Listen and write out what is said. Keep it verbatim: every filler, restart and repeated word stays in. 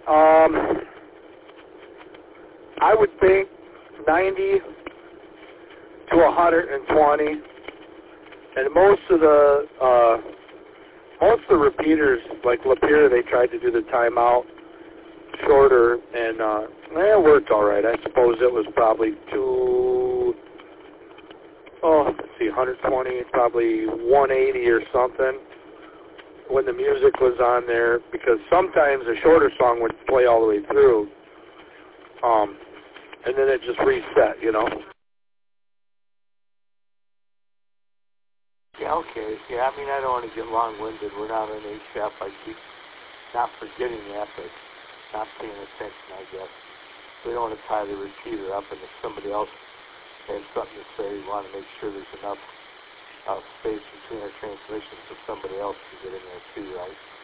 Um, I would think ninety to one hundred twenty, and most of the uh, most of the repeaters, like Lapeer, they tried to do the timeout shorter, and uh, eh, it worked all right. I suppose it was probably two, oh, let's see, one hundred twenty, probably one eighty or something when the music was on there, because sometimes a shorter song would play all the way through, um, and then it just reset, you know. Yeah, okay. Yeah, I mean, I don't want to get long-winded. We're not an H F. I keep not forgetting that, but not paying attention, I guess. We don't want to tie the repeater up, and if somebody else has something to say, we want to make sure there's enough uh, space between our transmissions so somebody else can get in there too, right?